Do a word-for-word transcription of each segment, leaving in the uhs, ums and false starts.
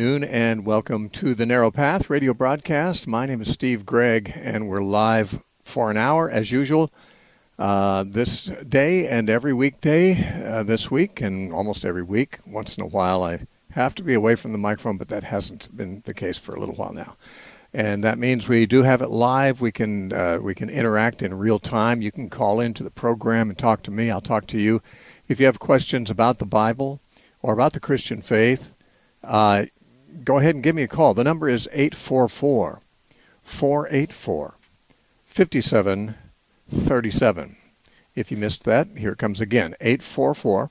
afternoon, and welcome to the Narrow Path radio broadcast. My name is Steve Gregg, and we're live for an hour, as usual, uh, this day and every weekday uh, this week, and almost every week. Once in a while, I have to be away from the microphone, but that hasn't been the case for a little while now. And that means we do have it live. We can uh, we can interact in real time. You can call into the program and talk to me. I'll talk to you. If you have questions about the Bible or about the Christian faith, uh, go ahead and give me a call. The number is eight four four, four eight four, five seven three seven. If you missed that, here it comes again, eight four four,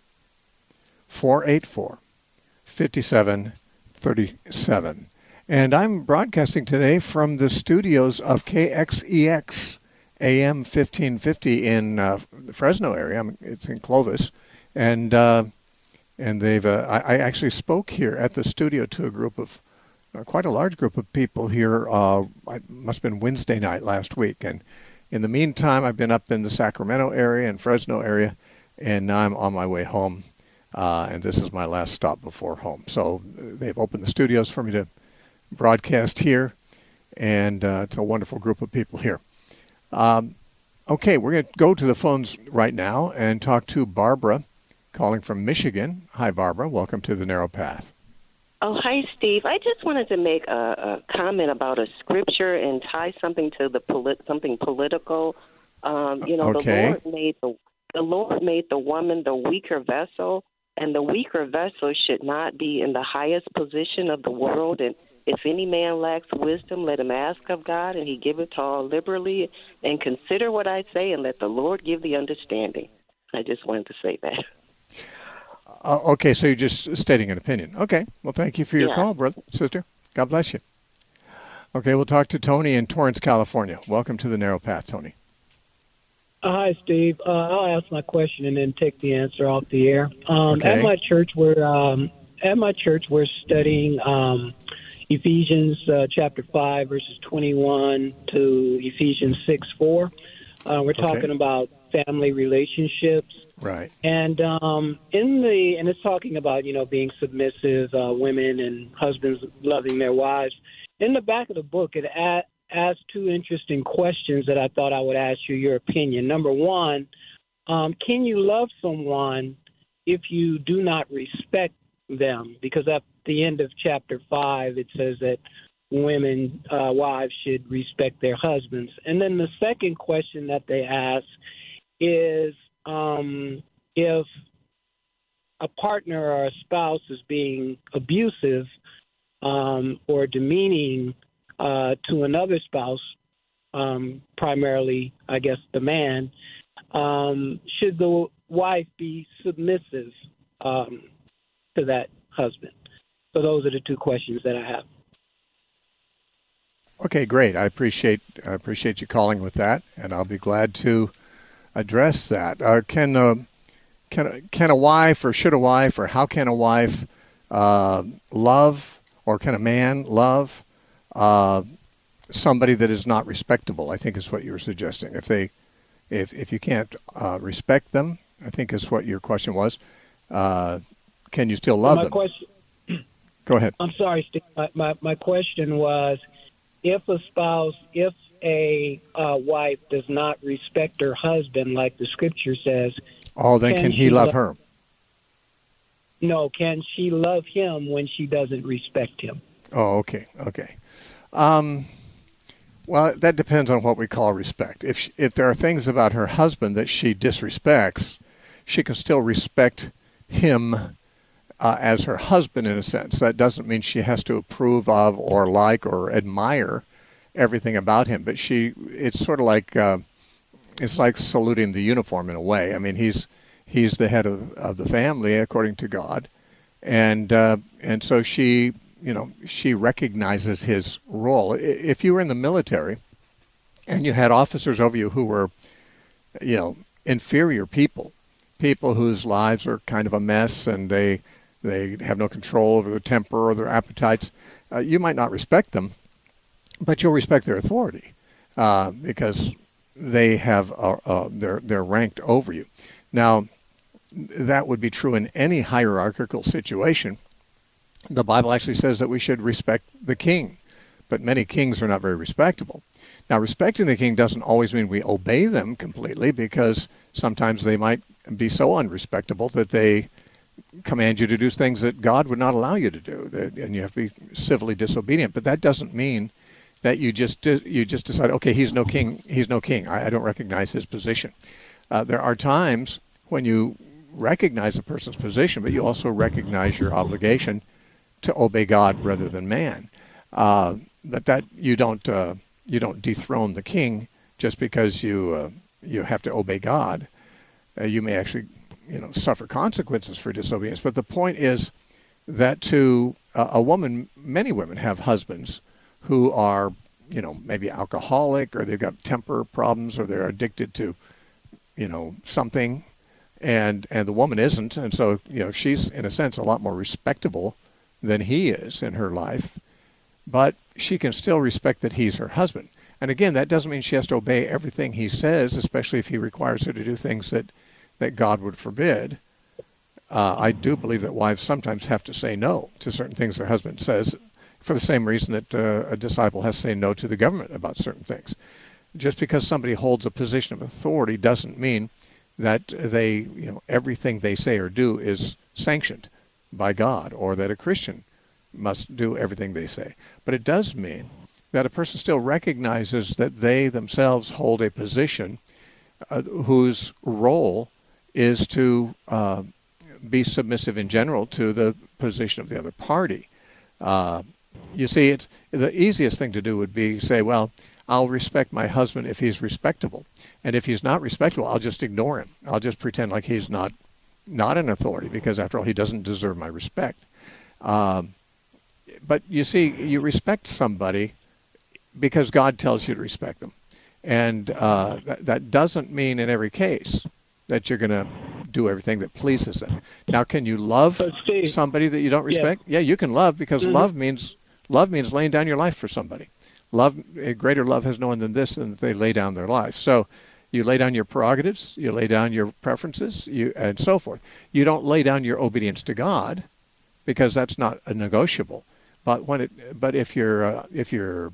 four eight four, five seven three seven. And I'm broadcasting today from the studios of K X E X A M fifteen fifty in uh, the Fresno area. It's in Clovis. And uh, and they've uh, I, I actually spoke here at the studio to a group of, uh, quite a large group of people here. Uh, it must have been Wednesday night last week. And in the meantime, I've been up in the Sacramento area and Fresno area, and now I'm on my way home. Uh, and this is my last stop before home. So they've opened the studios for me to broadcast here, and uh, it's a wonderful group of people here. Um, okay, we're going to go to the phones right now and talk to Barbara, calling from Michigan. Hi, Barbara. Welcome to the Narrow Path. Oh, hi, Steve. I just wanted to make a, a comment about a scripture and tie something to the polit- something political. Um, you know, okay. the Lord made the the Lord made the woman the weaker vessel, and the weaker vessel should not be in the highest position of the world. And if any man lacks wisdom, let him ask of God, and he giveth to all liberally. And consider what I say, and let the Lord give the understanding. I just wanted to say that. Uh, okay, so you're just stating an opinion. Okay, well, thank you for your Yeah. call, brother, sister. God bless you. Okay, we'll talk to Tony in Torrance, California. Welcome to the Narrow Path, Tony. Uh, hi, Steve. Uh, I'll ask my question and then take the answer off the air. Um, Okay. At my church, we're um, at my church we're studying um, Ephesians uh, chapter five, verses twenty-one to Ephesians six four. Uh, we're Okay. talking about family relationships. Right. And um, in the and it's talking about you know being submissive, uh, women and husbands loving their wives. In the back of the book, it a- asked two interesting questions that I thought I would ask you your opinion. Number one, um, can you love someone if you do not respect them? Because at the end of chapter five, it says that women, uh, wives, should respect their husbands. And then the second question that they ask is, Um, if a partner or a spouse is being abusive um, or demeaning uh, to another spouse, um, primarily, I guess, the man, um, should the wife be submissive um, to that husband? So those are the two questions that I have. Okay, great. I appreciate I appreciate you calling with that, and I'll be glad to address that. Uh, can uh, can can a wife, or should a wife, or how can a wife uh, love, or can a man love uh, somebody that is not respectable? I think is what you were suggesting. If they, if if you can't uh, respect them, I think is what your question was. Uh, can you still love my them? Question, Go ahead. I'm sorry, Steve. My, my my question was, if a spouse, if a uh, wife does not respect her husband, like the scripture says. Oh, then can, can he she love lo- her? No, can she love him when she doesn't respect him? Oh, okay, okay. Um, well, that depends on what we call respect. If she, if there are things about her husband that she disrespects, she can still respect him uh, as her husband in a sense. That doesn't mean she has to approve of or like or admire everything about him, but she it's sort of like uh, it's like saluting the uniform in a way. I mean, he's he's the head of, of the family according to God, and uh, and so she you know she recognizes his role. If you were in the military and you had officers over you who were you know inferior people, people whose lives are kind of a mess and they they have no control over their temper or their appetites, uh, you might not respect them, but you'll respect their authority uh, because they have uh, uh, they're they're ranked over you. Now, that would be true in any hierarchical situation, the Bible actually says that we should respect the king, but many kings are not very respectable. Now, respecting the king doesn't always mean we obey them completely, because sometimes they might be so unrespectable that they command you to do things that God would not allow you to do, and you have to be civilly disobedient. But that doesn't mean that you just you just decide, okay, he's no king, he's no king. I, I don't recognize his position. Uh, there are times when you recognize a person's position, but you also recognize your obligation to obey God rather than man. Uh, but that you don't uh, you don't dethrone the king just because you uh, you have to obey God. Uh, you may actually, you know, suffer consequences for disobedience. But the point is that to uh, a woman, many women have husbands who are, you know, maybe alcoholic, or they've got temper problems, or they're addicted to, you know, something, and and the woman isn't, and so, you know, she's in a sense a lot more respectable than he is in her life, but she can still respect that he's her husband. And again, that doesn't mean she has to obey everything he says, especially if he requires her to do things that, that God would forbid. Uh, I do believe that wives sometimes have to say no to certain things their husband says, for the same reason that uh, a disciple has to say no to the government about certain things. Just because somebody holds a position of authority doesn't mean that they, you know, everything they say or do is sanctioned by God, or that a Christian must do everything they say. But it does mean that a person still recognizes that they themselves hold a position uh, whose role is to uh, be submissive in general to the position of the other party. Uh, you see, it's the easiest thing to do would be say, well, I'll respect my husband if he's respectable. And if he's not respectable, I'll just ignore him. I'll just pretend like he's not not an authority, because after all, he doesn't deserve my respect. Um, but you see, you respect somebody because God tells you to respect them. And uh, that, that doesn't mean in every case that you're going to do everything that pleases them. Now, can you love somebody that you don't respect? Yeah, yeah, you can love, because mm-hmm. love means love means laying down your life for somebody. Love, a greater love has no one than this, than that they lay down their life. So you lay down your prerogatives, you lay down your preferences, you and so forth. You don't lay down your obedience to God, because that's not a negotiable. But when it, but if your uh, if your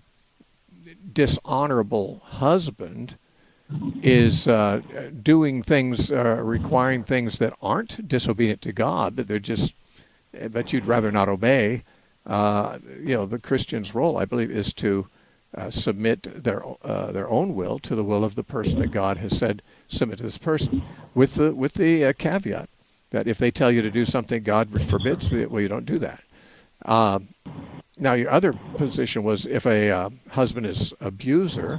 dishonorable husband is uh, doing things, uh, requiring things that aren't disobedient to God, but they're just, but you'd rather not obey, uh, you know, the Christian's role, I believe, is to Uh, submit their uh, their own will to the will of the person that God has said submit to this person, with the with the uh, caveat that if they tell you to do something God forbids, well, you don't do that. Uh, now, your other position was, if a uh, husband is abuser,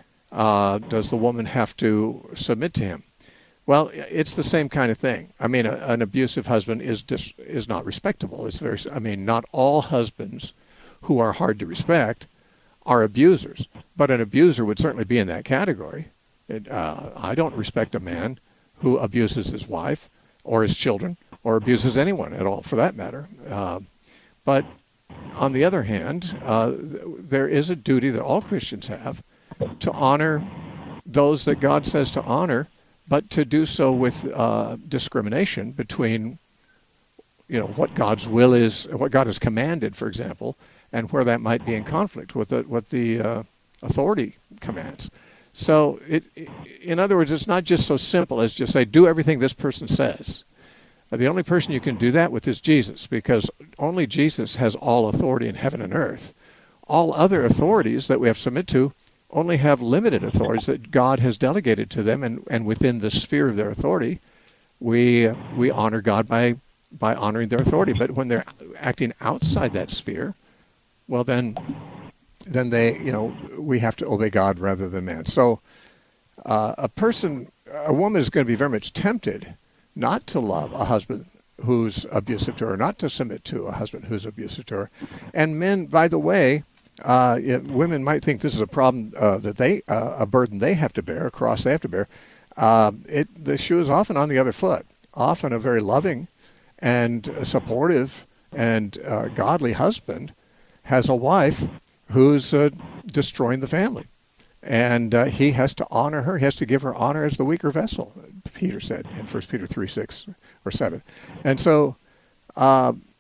uh, does the woman have to submit to him? Well, it's the same kind of thing. I mean, a, an abusive husband is dis, is not respectable. It's very. I mean, not all husbands who are hard to respect are abusers, but an abuser would certainly be in that category. It, uh, I don't respect a man who abuses his wife or his children, or abuses anyone at all, for that matter. Uh, but on the other hand, uh, there is a duty that all Christians have to honor those that God says to honor, but to do so with uh, discrimination between, you know, what God's will is, what God has commanded, for example, and where that might be in conflict with the, what the uh, authority commands. So, it, it, in other words, it's not just so simple as just say, do everything this person says. The only person you can do that with is Jesus, because only Jesus has all authority in heaven and earth. All other authorities that we have to submit to only have limited authorities that God has delegated to them, and, and within the sphere of their authority, we we honor God by by honoring their authority. But when they're acting outside that sphere, well, then, then they, you know, we have to obey God rather than man. So, uh, a person, a woman is going to be very much tempted not to love a husband who's abusive to her, not to submit to a husband who's abusive to her. And men, by the way, uh, it, women might think this is a problem uh, that they, uh, a burden they have to bear, a cross they have to bear. Uh, it, the shoe is often on the other foot. Often a very loving and supportive and uh, godly husband has a wife who's uh, destroying the family. And uh, he has to honor her. He has to give her honor as the weaker vessel, Peter said in First Peter three, six or seven. And so uh,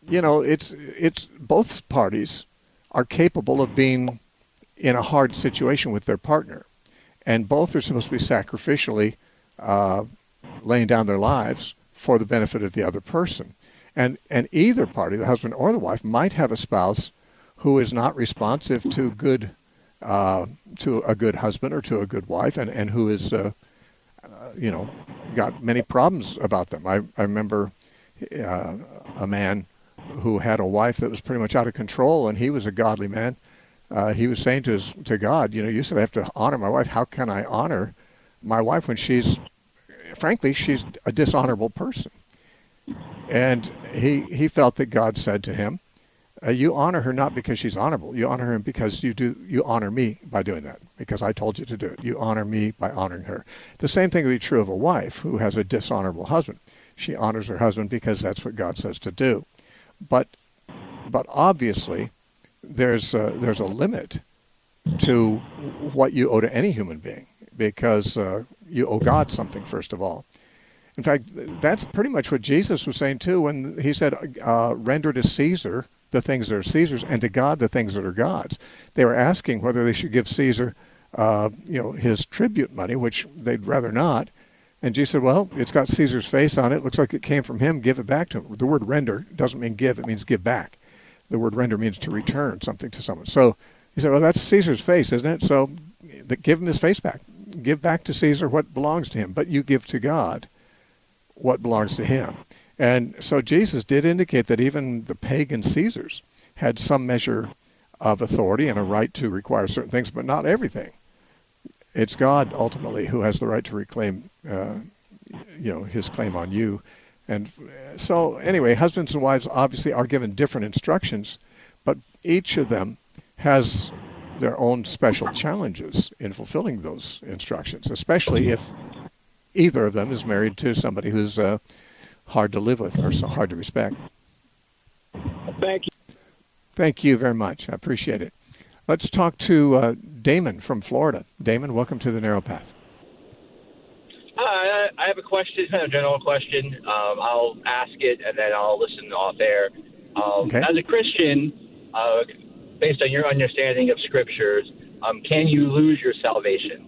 you know, it's it's both parties are capable of being in a hard situation with their partner, and both are supposed to be sacrificially uh, laying down their lives for the benefit of the other person. And and either party, the husband or the wife, might have a spouse who is not responsive to good uh, to a good husband or to a good wife, and and who is uh, uh, you know got many problems about them. I I remember uh, a man who had a wife that was pretty much out of control, and he was a godly man. Uh, he was saying to his to God, you know, you said I have to honor my wife. How can I honor my wife when she's, frankly, she's a dishonorable person? And he he felt that God said to him, uh, you honor her not because she's honorable. You honor her because you do you honor me by doing that, because I told you to do it. You honor me by honoring her. The same thing would be true of a wife who has a dishonorable husband. She honors her husband because that's what God says to do. But but obviously, there's a, there's a limit to what you owe to any human being, because uh, you owe God something, first of all. In fact, that's pretty much what Jesus was saying too when he said, uh, render to Caesar the things that are Caesar's, and to God the things that are God's. They were asking whether they should give Caesar uh, you know, his tribute money, which they'd rather not. And Jesus said, well, it's got Caesar's face on it. Looks like it came from him. Give it back to him. The word render doesn't mean give. It means give back. The word render means to return something to someone. So he said, well, that's Caesar's face, isn't it? So give him his face back. Give back to Caesar what belongs to him, but you give to God what belongs to him. And so Jesus did indicate that even the pagan Caesars had some measure of authority and a right to require certain things, but not everything. It's God ultimately who has the right to reclaim, uh, you know, his claim on you. And so anyway, husbands and wives obviously are given different instructions, but each of them has their own special challenges in fulfilling those instructions, especially if either of them is married to somebody who's uh, hard to live with or so hard to respect. Thank you. Thank you very much. I appreciate it. Let's talk to uh, Damon from Florida. Damon, welcome to the Narrow Path. Hi, I have a question, a general question. Um, I'll ask it and then I'll listen off air. Um, okay. As a Christian, uh, based on your understanding of scriptures, um, can you lose your salvation?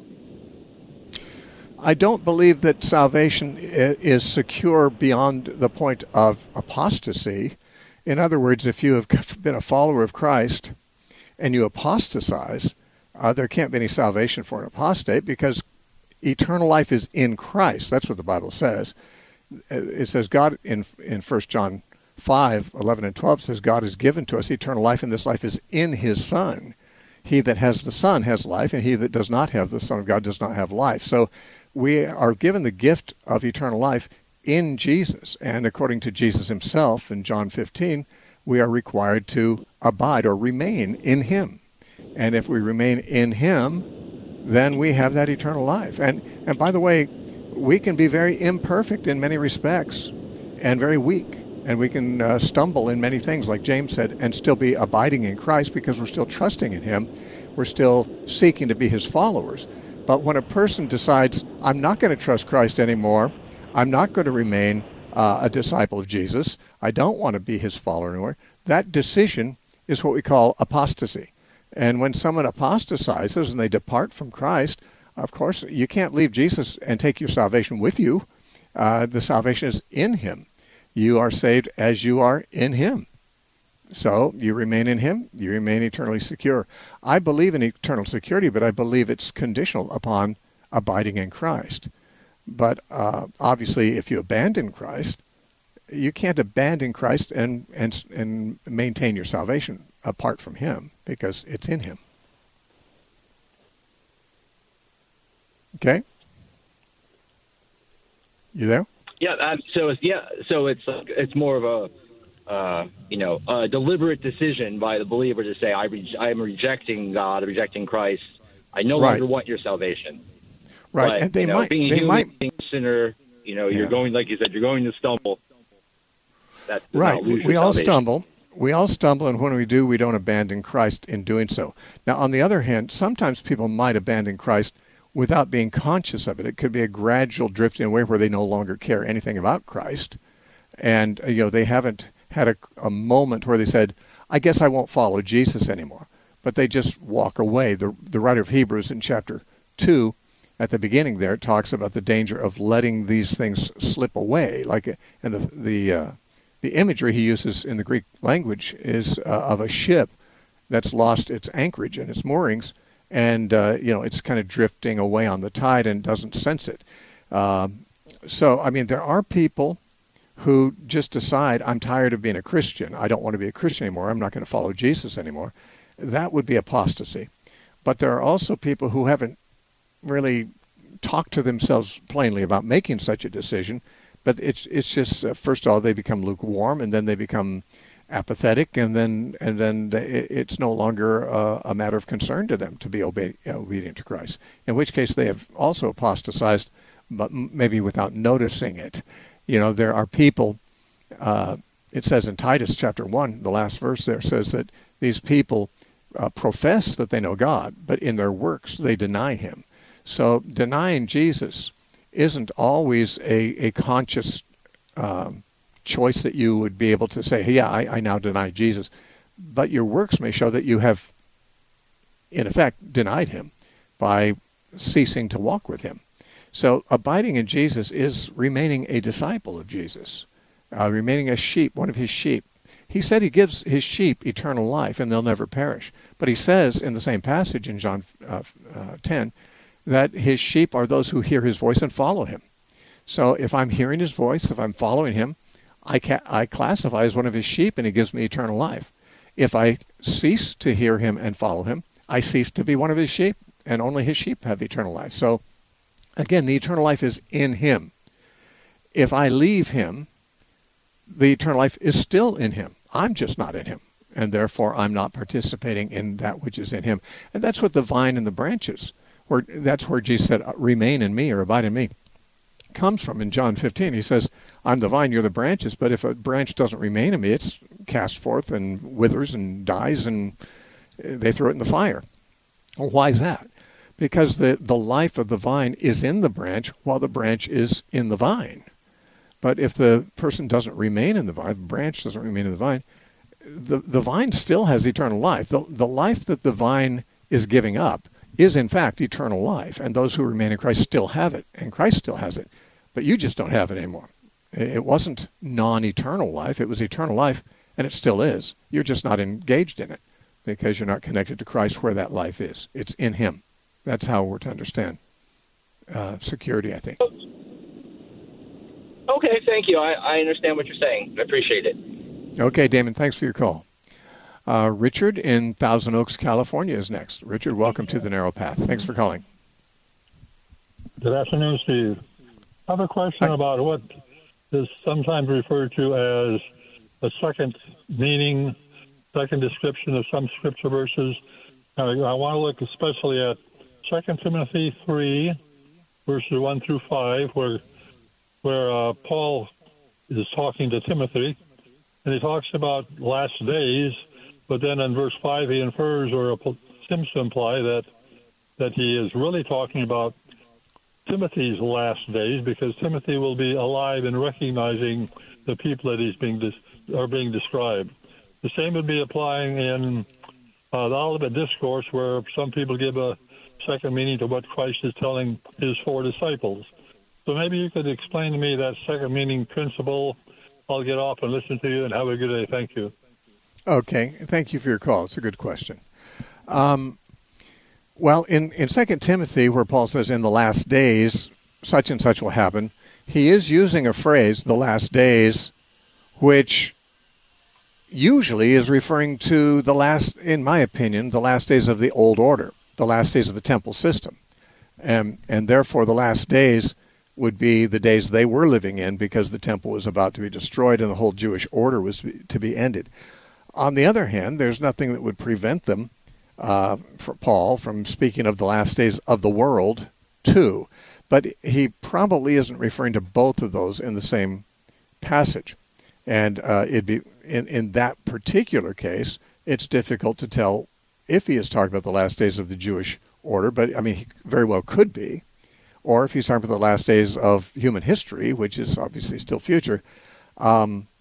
I don't believe that salvation is secure beyond the point of apostasy. In other words, if you have been a follower of Christ and you apostatize, uh, there can't be any salvation for an apostate, because eternal life is in Christ. That's what the Bible says. It says God in in First John five, eleven and twelve says God has given to us eternal life, and this life is in his Son. He that has the Son has life, and he that does not have the Son of God does not have life. So we are given the gift of eternal life in Jesus. And according to Jesus himself in John fifteen, we are required to abide or remain in him. And if we remain in him, then we have that eternal life. And and by the way, we can be very imperfect in many respects and very weak. And we can uh, stumble in many things, like James said, and still be abiding in Christ because we're still trusting in him. We're still seeking to be his followers. But when a person decides, I'm not going to trust Christ anymore, I'm not going to remain uh, a disciple of Jesus, I don't want to be his follower anymore, that decision is what we call apostasy. And when someone apostatizes and they depart from Christ, of course, you can't leave Jesus and take your salvation with you. Uh, the salvation is in him. You are saved as you are in him. So you remain in him, you remain eternally secure. I believe in eternal security, but I believe it's conditional upon abiding in Christ. But uh, obviously, if you abandon Christ, you can't abandon Christ and, and, and maintain your salvation apart from him, because it's in him. Okay? You there? Yeah. Um, so it's yeah. So it's like, it's more of a uh, you know a deliberate decision by the believer to say I re- I'm rejecting God, rejecting Christ. I no Right. longer want your salvation. Right, But, and they you know, might, being they human, might, being a sinner. You know, you're Yeah. going, like you said, you're going to stumble. That's right. lose your We all salvation. stumble. We all stumble, and when we do, we don't abandon Christ in doing so. Now, on the other hand, sometimes people might abandon Christ without being conscious of it. It could be a gradual drifting away where they no longer care anything about Christ, and uh, you know they haven't had a, a moment where they said, I guess I won't follow Jesus anymore. But they just walk away. The, the writer of Hebrews in chapter two, at the beginning there, talks about the danger of letting these things slip away. Like, and the the uh, the imagery he uses in the Greek language is uh, of a ship that's lost its anchorage and its moorings, and uh, you know it's kind of drifting away on the tide and doesn't sense it. Um, so, I mean, there are people who just decide, I'm tired of being a Christian. I don't want to be a Christian anymore. I'm not going to follow Jesus anymore. That would be apostasy. But there are also people who haven't really talked to themselves plainly about making such a decision. But it's it's just, uh, first of all, they become lukewarm, and then they become apathetic, and then and then they, it's no longer uh, a matter of concern to them to be obe- obedient to Christ, in which case they have also apostatized, but maybe without noticing it. You know, there are people, uh, it says in Titus chapter one, the last verse there says that these people uh, profess that they know God, but in their works they deny him. So denying Jesus isn't always a, a conscious um, choice that you would be able to say, hey, yeah, I, I now deny Jesus. But your works may show that you have, in effect, denied him by ceasing to walk with him. So abiding in Jesus is remaining a disciple of Jesus, uh, remaining a sheep, one of his sheep. He said he gives his sheep eternal life and they'll never perish. But he says in the same passage in John uh, uh, ten that his sheep are those who hear his voice and follow him. So if I'm hearing his voice, if I'm following him, I, ca- I classify as one of his sheep and he gives me eternal life. If I cease to hear him and follow him, I cease to be one of his sheep, and only his sheep have eternal life. So again, the eternal life is in him. If I leave him, the eternal life is still in him. I'm just not in him, and therefore I'm not participating in that which is in him. And that's what the vine and the branches, where that's where Jesus said, remain in me or abide in me, comes from in John fifteen. He says, I'm the vine, you're the branches, but if a branch doesn't remain in me, it's cast forth and withers and dies, and they throw it in the fire. Well, why is that? Because the, the life of the vine is in the branch while the branch is in the vine. But if the person doesn't remain in the vine, the branch doesn't remain in the vine, the, the vine still has eternal life. The, the life that the vine is giving up is in fact eternal life, and those who remain in Christ still have it, and Christ still has it, but you just don't have it anymore. It wasn't non-eternal life, it was eternal life, and it still is. You're just not engaged in it because you're not connected to Christ where that life is. It's in him. That's how we're to understand uh, security, I think. Okay, thank you. I, I understand what you're saying. I appreciate it. Okay, Damon, thanks for your call. Uh, Richard in Thousand Oaks, California is next. Richard, welcome to The Narrow Path. Thanks for calling. Good afternoon, Steve. I have a question Hi. about what is sometimes referred to as a second meaning, second description of some scripture verses. Uh, I want to look especially at Second Timothy three, verses one through five, where where uh, Paul is talking to Timothy, and he talks about last days, but then in verse five he infers or seems to imply that that he is really talking about Timothy's last days, because Timothy will be alive and recognizing the people that he's being des- are being described. The same would be applying in uh, the Olivet Discourse, where some people give a second meaning to what Christ is telling his four disciples. So maybe you could explain to me that second meaning principle. I'll get off and listen to you, and have a good day. Thank you. Okay, thank you for your call. It's a good question. Um, well, in, in Second Timothy, where Paul says, in the last days, such and such will happen, he is using a phrase, the last days, which usually is referring to the last, in my opinion, the last days of the old order, the last days of the temple system. And, and therefore, the last days would be the days they were living in, because the temple was about to be destroyed and the whole Jewish order was to be, to be ended. On the other hand, there's nothing that would prevent them, uh, for Paul, from speaking of the last days of the world too. But he probably isn't referring to both of those in the same passage. And uh, it'd be in, in that particular case, it's difficult to tell if he is talking about the last days of the Jewish order, but I mean, he very well could be. Or if he's talking about the last days of human history, which is obviously still future. Um,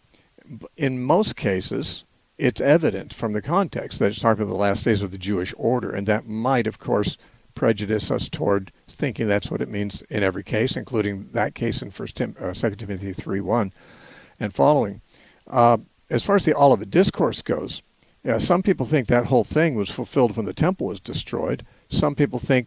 in most cases, it's evident from the context that it's talking about the last days of the Jewish order, and that might, of course, prejudice us toward thinking that's what it means in every case, including that case in First Tim, uh, Second Timothy three one and following. Uh, as far as the Olivet Discourse goes, yeah, some people think that whole thing was fulfilled when the temple was destroyed. Some people think,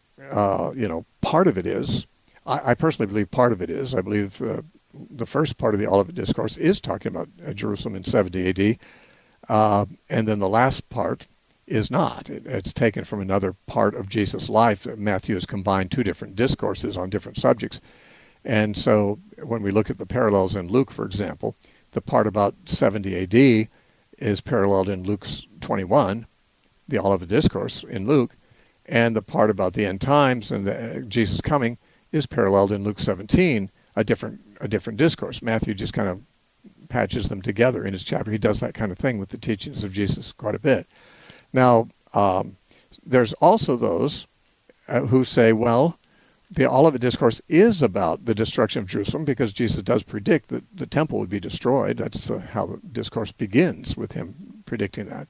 uh, you know, part of it is. I, I personally believe part of it is. I believe uh, the first part of the Olivet Discourse is talking about uh, Jerusalem in seventy A D, uh, and then the last part is not. It, it's taken from another part of Jesus' life. Matthew has combined two different discourses on different subjects. And so when we look at the parallels in Luke, for example, the part about seventy A D is paralleled in Luke twenty-one, the Olivet Discourse in Luke, and the part about the end times and the, uh, Jesus coming is paralleled in Luke seventeen, a different a different discourse. Matthew just kind of patches them together in his chapter. He does that kind of thing with the teachings of Jesus quite a bit. Now, um, there's also those uh, who say, well, the Olivet Discourse is about the destruction of Jerusalem because Jesus does predict that the temple would be destroyed. That's uh, how the discourse begins, with him predicting that.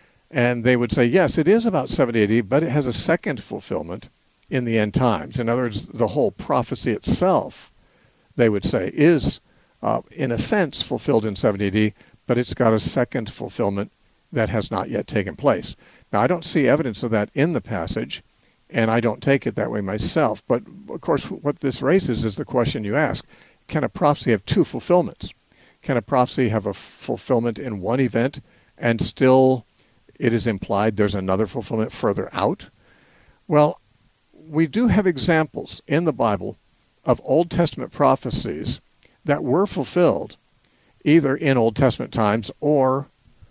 And they would say, yes, it is about seventy A D, but it has a second fulfillment in the end times. In other words, the whole prophecy itself, they would say, is uh, in a sense fulfilled in seventy A D, but it's got a second fulfillment that has not yet taken place. Now, I don't see evidence of that in the passage, and I don't take it that way myself. But, of course, what this raises is the question you ask. Can a prophecy have two fulfillments? Can a prophecy have a fulfillment in one event and still it is implied there's another fulfillment further out? Well, we do have examples in the Bible of Old Testament prophecies that were fulfilled either in Old Testament times or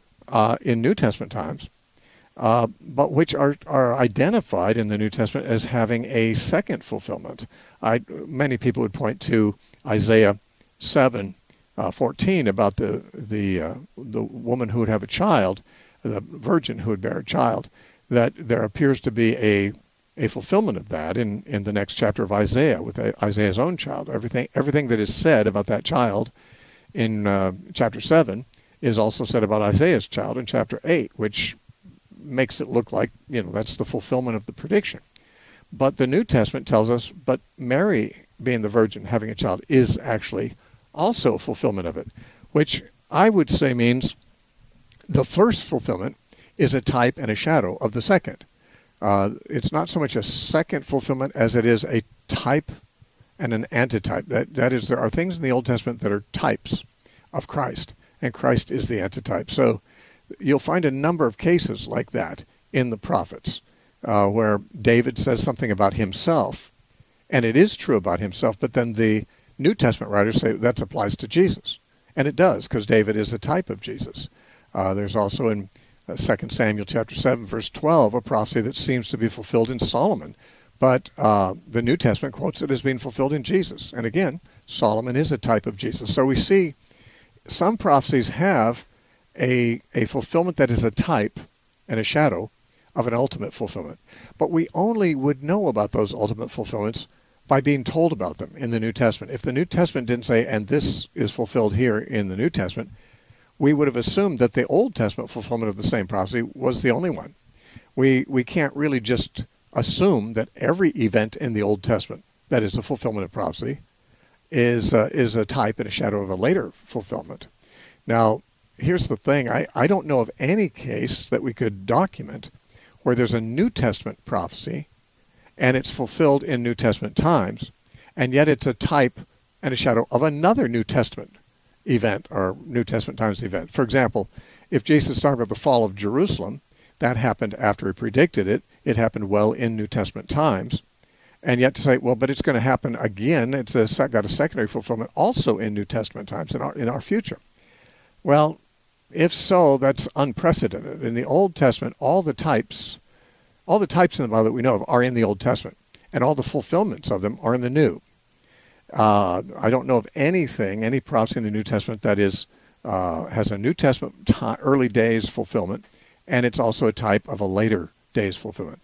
uh, in New Testament times, uh, but which are, are identified in the New Testament as having a second fulfillment. I, many people would point to Isaiah seven fourteen about the the uh, the woman who would have a child, the virgin who would bear a child, that there appears to be a a fulfillment of that in, in the next chapter of Isaiah with Isaiah's own child. Everything everything that is said about that child in uh, chapter seven is also said about Isaiah's child in chapter eight, which makes it look like, you know, that's the fulfillment of the prediction. But the New Testament tells us, but Mary, being the virgin, having a child, is actually also a fulfillment of it, which I would say means the first fulfillment is a type and a shadow of the second. Uh, it's not so much a second fulfillment as it is a type and an antitype. That that is, there are things in the Old Testament that are types of Christ, and Christ is the antitype. So you'll find a number of cases like that in the prophets, uh, where David says something about himself, and it is true about himself, but then the New Testament writers say that applies to Jesus. And it does, because David is a type of Jesus. Uh, there's also in uh, Second Samuel chapter seven, verse twelve, a prophecy that seems to be fulfilled in Solomon. But uh, the New Testament quotes it as being fulfilled in Jesus. And again, Solomon is a type of Jesus. So we see some prophecies have a, a fulfillment that is a type and a shadow of an ultimate fulfillment. But we only would know about those ultimate fulfillments by being told about them in the New Testament. If the New Testament didn't say, and this is fulfilled here in the New Testament, we would have assumed that the Old Testament fulfillment of the same prophecy was the only one. We we can't really just assume that every event in the Old Testament that is a fulfillment of prophecy is uh, is a type and a shadow of a later fulfillment. Now, here's the thing. I, I don't know of any case that we could document where there's a New Testament prophecy and it's fulfilled in New Testament times, and yet it's a type and a shadow of another New Testament event or New Testament times event. For example, if Jesus talked about the fall of Jerusalem, that happened after he predicted it. It happened well in New Testament times. And yet to say, well, but it's going to happen again, it's a, got a secondary fulfillment also in New Testament times in our, in our future. Well, if so, that's unprecedented. In the Old Testament, all the types, all the types in the Bible that we know of are in the Old Testament, and all the fulfillments of them are in the New. Uh, I don't know of anything, any prophecy in the New Testament that is uh, has a New Testament t- early days fulfillment, and it's also a type of a later days fulfillment.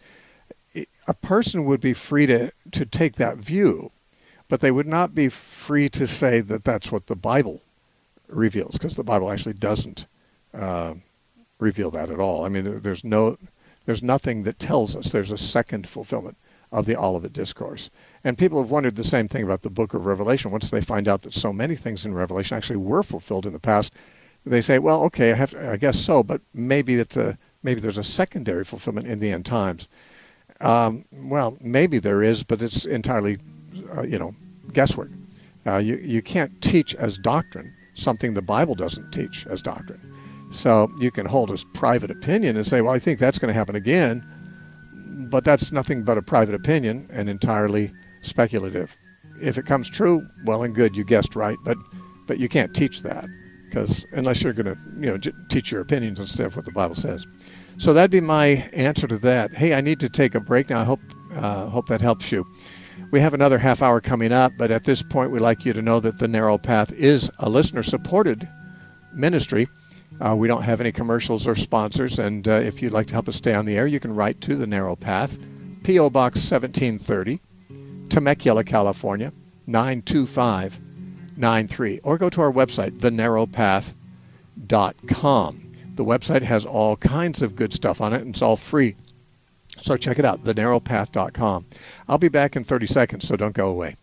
A person would be free to, to take that view, but they would not be free to say that that's what the Bible reveals, because the Bible actually doesn't uh, reveal that at all. I mean, there, there's no, there's nothing that tells us there's a second fulfillment of the Olivet Discourse. And people have wondered the same thing about the book of Revelation. Once they find out that so many things in Revelation actually were fulfilled in the past, they say, well, okay, I, have to, I guess so, but maybe it's a maybe there's a secondary fulfillment in the end times. Um, well, maybe there is, but it's entirely, uh, you know, guesswork. Uh, you, you can't teach as doctrine something the Bible doesn't teach as doctrine. So you can hold as private opinion and say, well, I think that's going to happen again, but that's nothing but a private opinion and entirely speculative. If it comes true, well and good, you guessed right, but but you can't teach that, because unless you're going to, you know, j- teach your opinions instead of what the Bible says. So that'd be my answer to that. Hey, I need to take a break now. I hope uh, hope that helps you. We have another half hour coming up, but at this point, we'd like you to know that The Narrow Path is a listener-supported ministry. Uh, we don't have any commercials or sponsors, and uh, if you'd like to help us stay on the air, you can write to The Narrow Path, P O. Box seventeen thirty, Temecula, California, nine two five nine three, or go to our website, the narrow path dot com. The website has all kinds of good stuff on it, and it's all free. So check it out, the narrow path dot com. I'll be back in thirty seconds, so don't go away.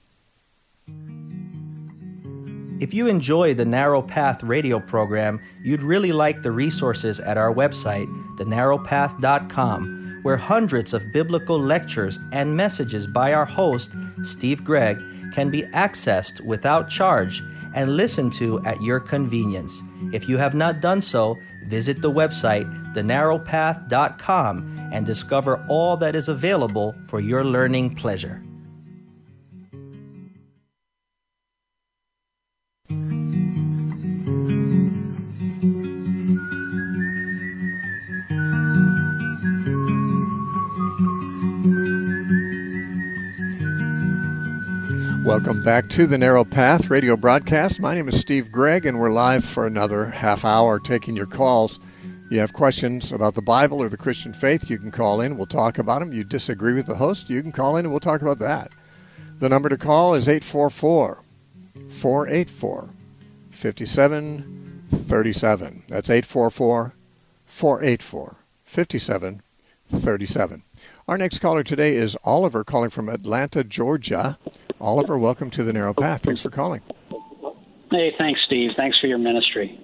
If you enjoy the Narrow Path radio program, you'd really like the resources at our website, the narrow path dot com, where hundreds of biblical lectures and messages by our host, Steve Gregg, can be accessed without charge and listened to at your convenience. If you have not done so, visit the website, the narrow path dot com, and discover all that is available for your learning pleasure. Welcome back to the Narrow Path radio broadcast. My name is Steve Gregg, and we're live for another half hour taking your calls. You have questions about the Bible or the Christian faith, you can call in. We'll talk about them. You disagree with the host, you can call in and we'll talk about that. The number to call is eight four four, four eight four, five seven three seven. That's eight four four, four eight four, five seven three seven. Our next caller today is Oliver, calling from Atlanta, Georgia. Oliver, welcome to the Narrow Path. Thanks for calling. Hey, thanks, Steve. Thanks for your ministry.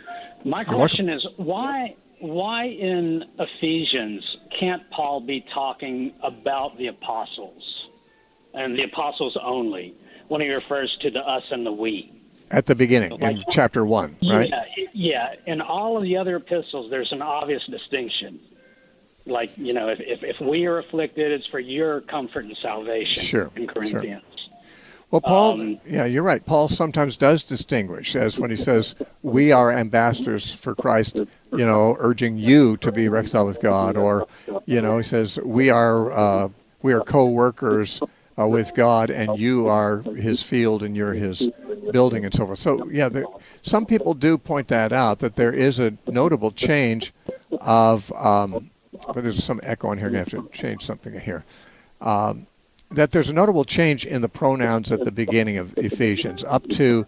My question is, why why in Ephesians can't Paul be talking about the apostles and the apostles only when he refers to the us and the we? At the beginning, like, in chapter one, right? Yeah, yeah. In all of the other epistles, there's an obvious distinction. Like, you know, if, if, if we are afflicted, it's for your comfort and salvation. Sure, in Corinthians. Sure. Well, Paul, Um, yeah, you're right. Paul sometimes does distinguish, as when he says, we are ambassadors for Christ, you know, urging you to be reconciled with God. Or, you know, he says, we are uh, we are co-workers uh, with God, and you are his field and you're his building and so forth. So, yeah, the, some people do point that out, that there is a notable change of, um, but there's some echo in here. I'm going to have to change something here. Um, that there's a notable change in the pronouns at the beginning of Ephesians, up to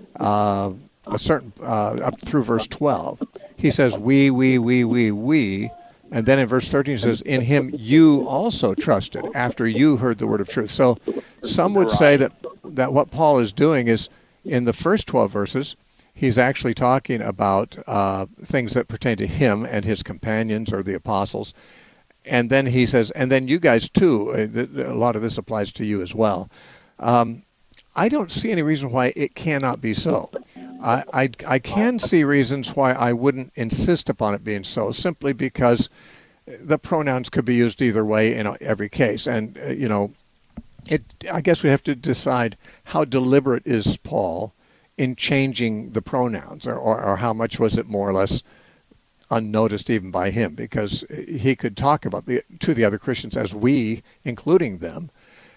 uh, a certain, uh, up through verse twelve. He says, we, we, we, we, we, and then in verse thirteen he says, in him you also trusted, after you heard the word of truth. So some would say that, that what Paul is doing is, in the first twelve verses, he's actually talking about uh, things that pertain to him and his companions or the apostles. And then he says, and then you guys too, a lot of this applies to you as well. Um, I don't see any reason why it cannot be so. I, I, I can see reasons why I wouldn't insist upon it being so, simply because the pronouns could be used either way in every case. And, uh, you know, it. I guess we have to decide how deliberate is Paul in changing the pronouns, or, or, or how much was it more or less unnoticed even by him, because he could talk about the to the other Christians as we, including them.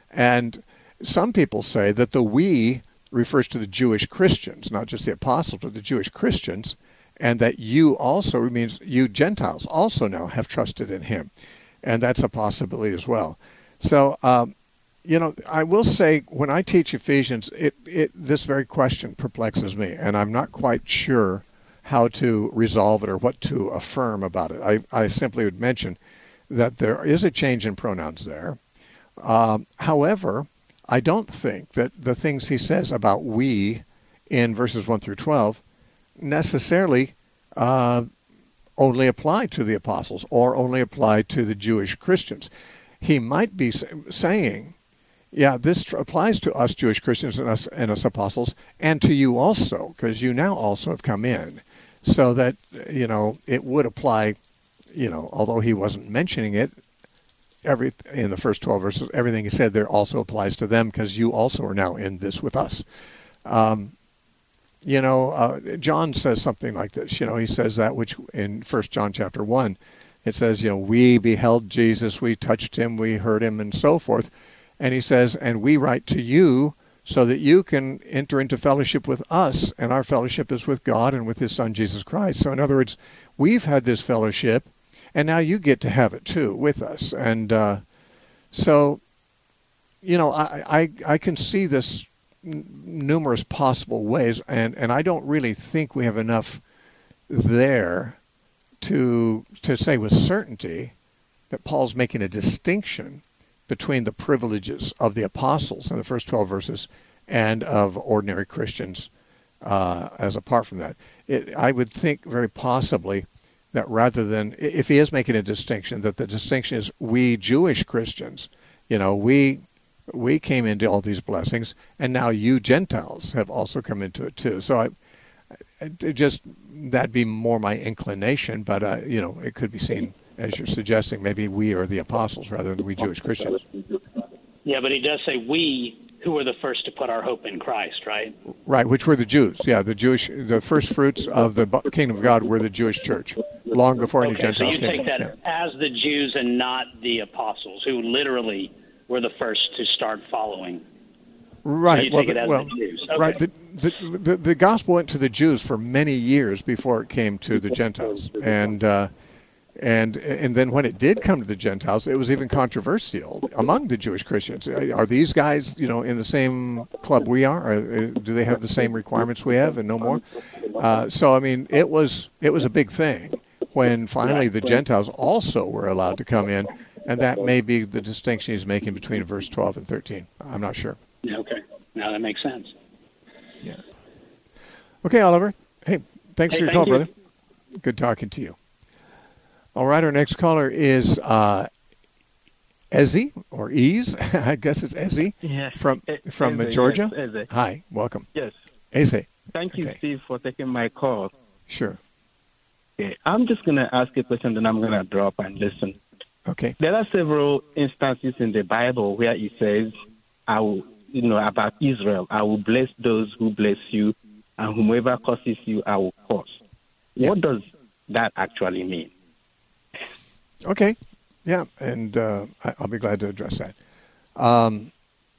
And some people say that the we refers to the Jewish Christians, not just the apostles, but the Jewish Christians, and that you also means you Gentiles also now have trusted in him. And that's a possibility as well. So, um, you know, I will say when I teach Ephesians, it, it this very question perplexes me, and I'm not quite sure how to resolve it or what to affirm about it. I, I simply would mention that there is a change in pronouns there. Um, however, I don't think that the things he says about we in verses one through twelve necessarily uh, only apply to the apostles or only apply to the Jewish Christians. He might be saying, yeah, this tr- applies to us Jewish Christians and us and us apostles, and to you also, because you now also have come in. So that, you know, it would apply, you know, although he wasn't mentioning it, every in the first twelve verses, everything he said there also applies to them, because you also are now in this with us. Um, you know, uh, John says something like this. You know, he says that which in First John chapter one, it says, you know, we beheld Jesus, we touched him, we heard him, and so forth. And he says, and we write to you so that you can enter into fellowship with us, and our fellowship is with God and with his Son, Jesus Christ. So in other words, we've had this fellowship, and now you get to have it too with us. And uh, so, you know, I, I, I can see this n- numerous possible ways, and, and I don't really think we have enough there to to say with certainty that Paul's making a distinction between the privileges of the apostles in the first twelve verses and of ordinary Christians uh, as apart from that. It, I would think very possibly that rather than, if he is making a distinction, that the distinction is we Jewish Christians, you know, we we came into all these blessings, and now you Gentiles have also come into it too. So I, it just, that'd be more my inclination, but, uh, you know, it could be seen, as you're suggesting, maybe we are the apostles rather than we Jewish Christians. Yeah, but he does say we who were the first to put our hope in Christ, right? Right, which were the Jews. Yeah, the Jewish, the first fruits of the kingdom of God were the Jewish church, long before any okay, Gentiles came. So you came. take that yeah. as the Jews and not the apostles, who literally were the first to start following. Right. So you well, take it the, as well the Jews. Okay. right. The, the, the, the gospel went to the Jews for many years before it came to the Gentiles. And uh, and and then when it did come to the Gentiles, it was even controversial among the Jewish Christians. Are these guys, you know, in the same club we are? Or do they have the same requirements we have and no more? Uh, so, I mean, it was it was a big thing when finally the Gentiles also were allowed to come in. And that may be the distinction he's making between verse twelve and thirteen. I'm not sure. Yeah, okay. Now that makes sense. Yeah. Okay, Oliver. Hey, thanks hey, for your thank call, you. brother. Good talking to you. All right, our next caller is uh, Ezzy, or Ease. I guess it's Ezzy yes. from from Eze, Georgia. Yes, Eze. Hi, welcome. Yes. Ezzy. Thank you, okay. Steve, for taking my call. Sure. Okay. I'm just going to ask a question, then I'm going to drop and listen. Okay. There are several instances in the Bible where it says, "I will," you know, about Israel, "I will bless those who bless you, and whomever curses you, I will curse." Yeah. What does that actually mean? Okay. Yeah, and uh, I, I'll be glad to address that. Um,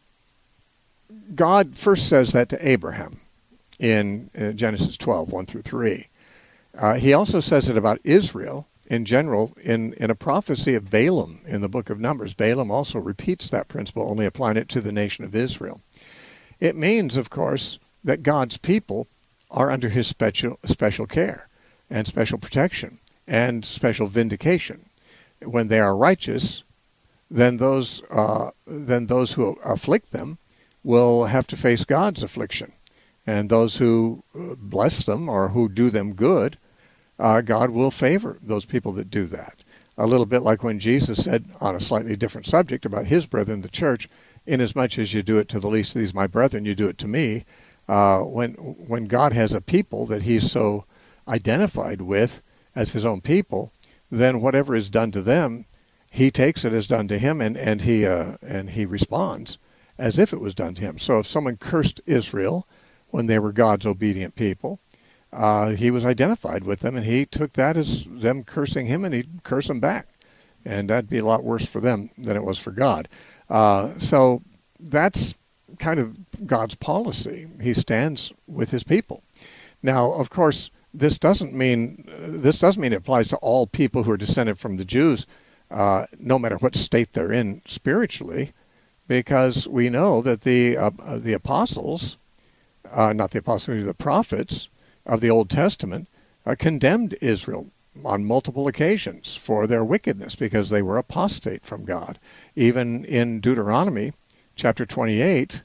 God first says that to Abraham in uh, Genesis twelve, one through three. Uh, he also says it about Israel in general in, in a prophecy of Balaam in the book of Numbers. Balaam also repeats that principle, only applying it to the nation of Israel. It means, of course, that God's people are under his special special care and special protection and special vindication. When they are righteous, then those uh, then those who afflict them will have to face God's affliction. And those who bless them or who do them good, uh, God will favor those people that do that. A little bit like when Jesus said on a slightly different subject about his brethren, the church, inasmuch as you do it to the least of these my brethren, you do it to me. Uh, when when God has a people that he's so identified with as his own people, then whatever is done to them, he takes it as done to him, and and he uh, and he responds as if it was done to him. So if someone cursed Israel when they were God's obedient people, uh, he was identified with them, and he took that as them cursing him, and he'd curse them back, and that'd be a lot worse for them than it was for God. Uh, so that's kind of God's policy. He stands with his people. Now, of course, this doesn't mean this doesn't mean it applies to all people who are descended from the Jews, uh, no matter what state they're in spiritually, because we know that the uh, the apostles, uh, not the apostles, the prophets of the Old Testament, uh, condemned Israel on multiple occasions for their wickedness because they were apostate from God. Even in Deuteronomy chapter twenty-eight,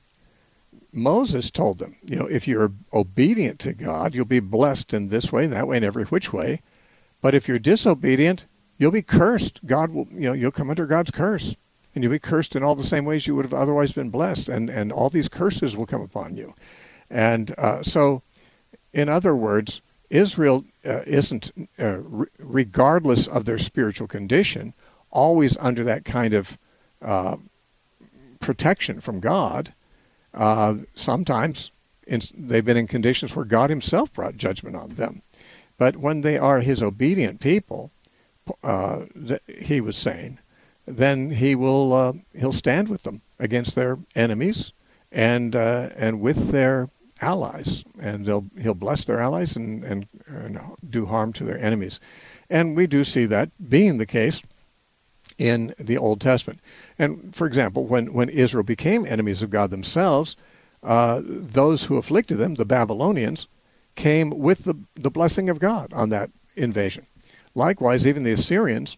Moses told them, you know, if you're obedient to God, you'll be blessed in this way, that way, and every which way. But if you're disobedient, you'll be cursed. God will, you know, you'll come under God's curse, and you'll be cursed in all the same ways you would have otherwise been blessed, and, and all these curses will come upon you. And uh, so, in other words, Israel uh, isn't, uh, re- regardless of their spiritual condition, always under that kind of uh, protection from God. Uh, sometimes in, they've been in conditions where God himself brought judgment on them. But when they are his obedient people, uh, th- he was saying, then he will uh, he'll stand with them against their enemies and uh, and with their allies, and they'll he'll bless their allies and, and and do harm to their enemies. And we do see that being the case in the Old Testament. And for example, when, when Israel became enemies of God themselves, uh, those who afflicted them, the Babylonians, came with the, the blessing of God on that invasion. Likewise, even the Assyrians,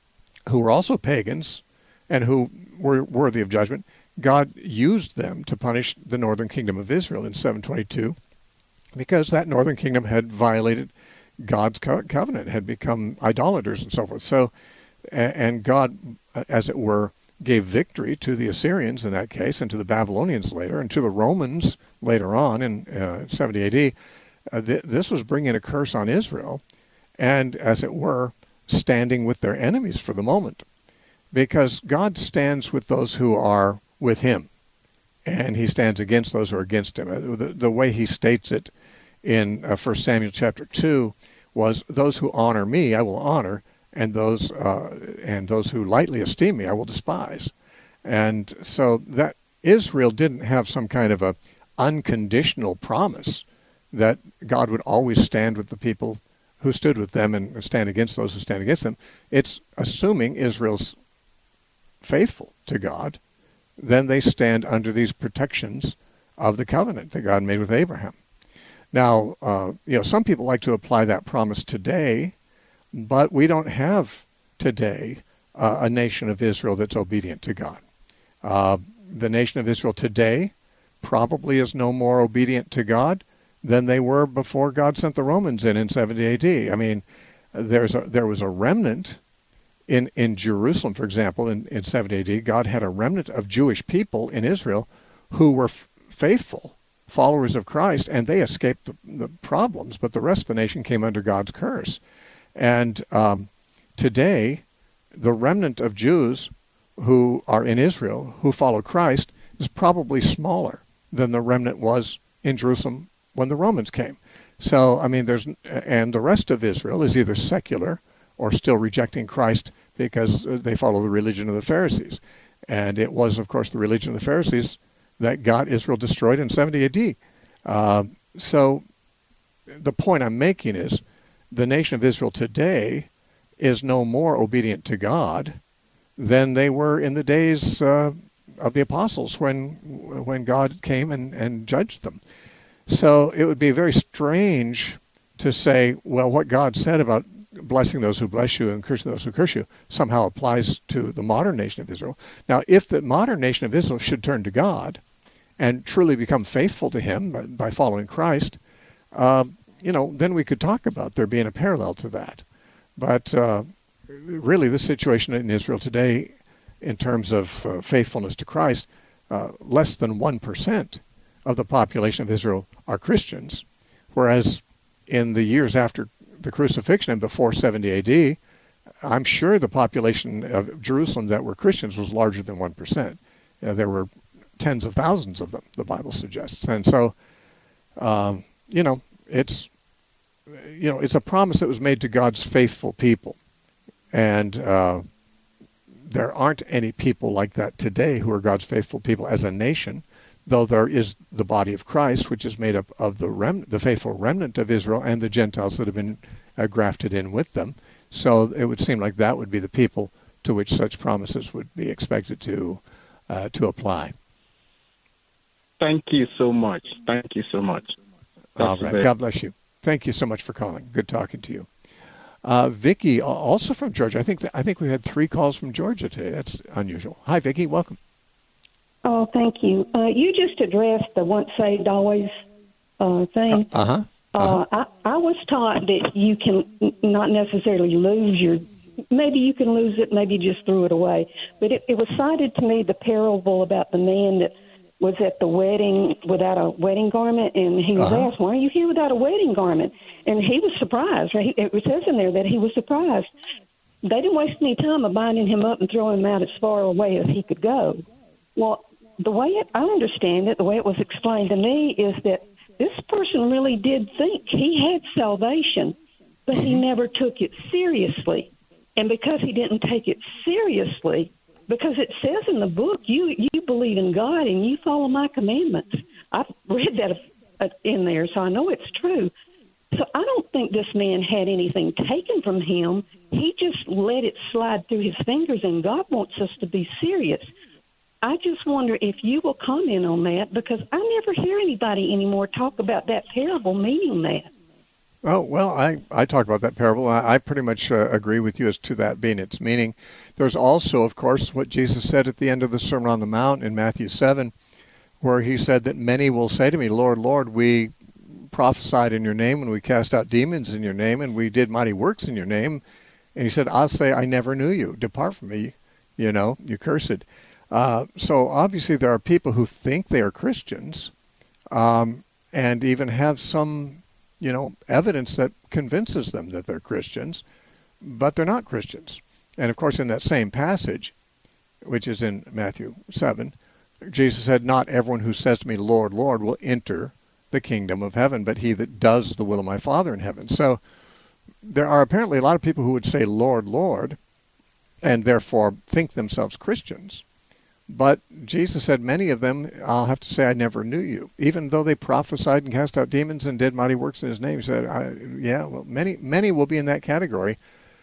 who were also pagans and who were worthy of judgment, God used them to punish the northern kingdom of Israel in seven twenty-two because that northern kingdom had violated God's co- covenant, had become idolaters and so forth. So, and God, as it were, gave victory to the Assyrians in that case, and to the Babylonians later, and to the Romans later on in uh, seventy A D. Uh, th- this was bringing a curse on Israel, and as it were, standing with their enemies for the moment, because God stands with those who are with him, and he stands against those who are against him. Uh, the, the way he states it in uh, First Samuel chapter two was, those who honor me I will honor, and those uh, and those who lightly esteem me I will despise. And so that Israel didn't have some kind of a unconditional promise that God would always stand with the people who stood with them and stand against those who stand against them. It's assuming Israel's faithful to God, then they stand under these protections of the covenant that God made with Abraham. Now, uh, you know, some people like to apply that promise today, but we don't have today uh, a nation of Israel that's obedient to God. Uh, the nation of Israel today probably is no more obedient to God than they were before God sent the Romans in in seventy A D. I mean, there's a, there was a remnant in, in Jerusalem, for example, in, in seventy A D. God had a remnant of Jewish people in Israel who were f- faithful followers of Christ, and they escaped the, the problems, but the rest of the nation came under God's curse. And um, today, the remnant of Jews who are in Israel, who follow Christ, is probably smaller than the remnant was in Jerusalem when the Romans came. So, I mean, there's, and the rest of Israel is either secular or still rejecting Christ because they follow the religion of the Pharisees. And it was, of course, the religion of the Pharisees that got Israel destroyed in seventy A D. Uh, so the point I'm making is, the nation of Israel today is no more obedient to God than they were in the days uh, of the apostles when when God came and, and judged them. So it would be very strange to say, well, what God said about blessing those who bless you and cursing those who curse you somehow applies to the modern nation of Israel. Now, if the modern nation of Israel should turn to God and truly become faithful to him by, by following Christ, uh, you know, then we could talk about there being a parallel to that. But uh, really, the situation in Israel today, in terms of uh, faithfulness to Christ, uh, less than one percent of the population of Israel are Christians, whereas in the years after the crucifixion and before seventy A D, I'm sure the population of Jerusalem that were Christians was larger than one percent. Uh, there were tens of thousands of them, the Bible suggests. And so, um, you know, it's you know, it's a promise that was made to God's faithful people. And uh, there aren't any people like that today who are God's faithful people as a nation, though there is the body of Christ, which is made up of the rem- the faithful remnant of Israel and the Gentiles that have been uh, grafted in with them. So it would seem like that would be the people to which such promises would be expected to uh, to apply. Thank you so much. Thank you so much. That's All right. very- God bless you. Thank you so much for calling. Good talking to you. Uh, Vicki, also from Georgia. I think th- I think we had three calls from Georgia today. That's unusual. Hi, Vicki. Welcome. Oh, thank you. Uh, you just addressed the once saved, always uh, thing. Uh huh. Uh-huh. Uh, I, I was taught that you can n- not necessarily lose your, maybe you can lose it, maybe you just threw it away. But it, it was cited to me the parable about the man that was at the wedding without a wedding garment, and he was Uh-huh. asked, why are you here without a wedding garment? And he was surprised. Right? It says in there that he was surprised. They didn't waste any time of binding him up and throwing him out as far away as he could go. Well, the way it, I understand it, the way it was explained to me is that this person really did think he had salvation, but he never took it seriously. And because he didn't take it seriously, because it says in the book, you you believe in God and you follow my commandments. I've read that in there, so I know it's true. So I don't think this man had anything taken from him. He just let it slide through his fingers, and God wants us to be serious. I just wonder if you will comment on that, because I never hear anybody anymore talk about that parable meaning that. Oh, well, I, I talked about that parable. I, I pretty much uh, agree with you as to that being its meaning. There's also, of course, what Jesus said at the end of the Sermon on the Mount in Matthew seven, where he said that many will say to me, Lord, Lord, we prophesied in your name and we cast out demons in your name and we did mighty works in your name. And he said, I'll say, I never knew you. Depart from me, you know, you cursed. Uh, so obviously there are people who think they are Christians um, and even have some, you know, evidence that convinces them that they're Christians, but they're not Christians. And of course, in that same passage, which is in Matthew seven, Jesus said, not everyone who says to me, Lord, Lord, will enter the kingdom of heaven, but he that does the will of my Father in heaven. So there are apparently a lot of people who would say, Lord, Lord, and therefore think themselves Christians. But Jesus said, many of them, I'll have to say, I never knew you. Even though they prophesied and cast out demons and did mighty works in his name, he said, I, yeah, well, many many will be in that category,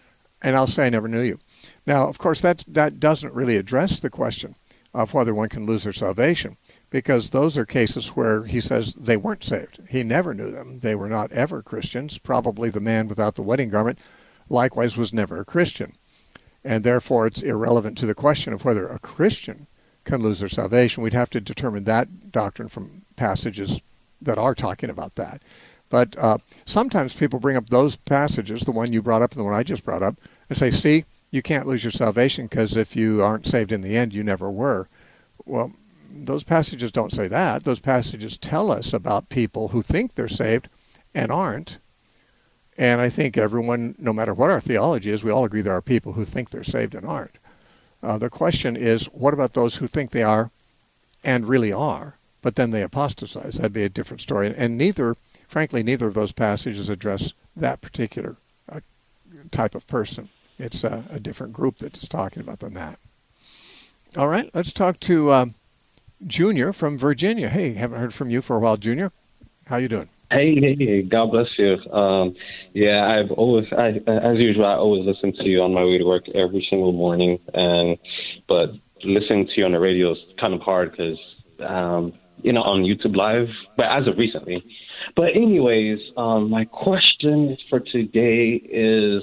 and I'll say I never knew you. Now, of course, that, that doesn't really address the question of whether one can lose their salvation, because those are cases where he says they weren't saved. He never knew them. They were not ever Christians. Probably the man without the wedding garment likewise was never a Christian. And therefore, it's irrelevant to the question of whether a Christian can lose their salvation. We'd have to determine that doctrine from passages that are talking about that. But uh, sometimes people bring up those passages, the one you brought up and the one I just brought up, and say, see, you can't lose your salvation because if you aren't saved in the end, you never were. Well, those passages don't say that. Those passages tell us about people who think they're saved and aren't. And I think everyone, no matter what our theology is, we all agree there are people who think they're saved and aren't. Uh, the question is, what about those who think they are and really are, but then they apostatize? That'd be a different story. And neither, frankly, neither of those passages address that particular uh, type of person. It's uh, a different group that's talking about than that. All right, let's talk to uh, Junior from Virginia. Hey, haven't heard from you for a while, Junior. How you doing? Hey, hey, hey, God bless you. Um, yeah, I've always, I, as usual, I always listen to you on my way to work every single morning. And but listening to you on the radio is kind of hard because, um, you know, on YouTube Live, but as of recently. But anyways, um, my question for today is,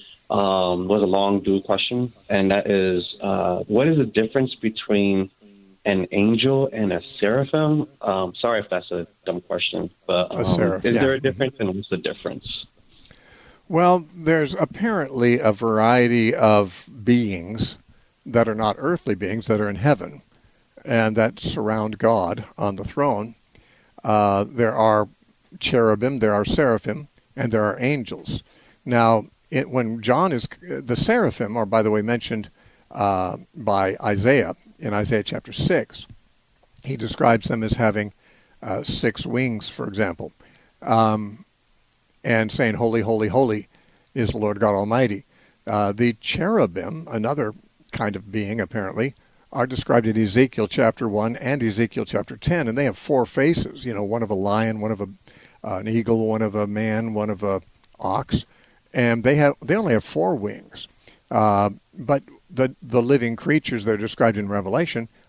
um, was a long due question, and that is, uh, what is the difference between an angel and a seraphim? Um, sorry if that's a dumb question, but um, A seraph, is yeah. there a difference, and what's the difference? Well, there's apparently a variety of beings that are not earthly beings that are in heaven and that surround God on the throne. Uh, there are cherubim, there are seraphim, and there are angels. Now, it, when John is, the seraphim are, by the way, mentioned uh, by Isaiah in Isaiah chapter six. He describes them as having uh, six wings, for example, um, and saying, holy, holy, holy is the Lord God Almighty. Uh, the cherubim, another kind of being apparently, are described in Ezekiel chapter one and Ezekiel chapter ten, and they have four faces, you know, one of a lion, one of a, uh, an eagle, one of a man, one of a ox, and they have they only have four wings. Uh, but the the living creatures that are described in Revelation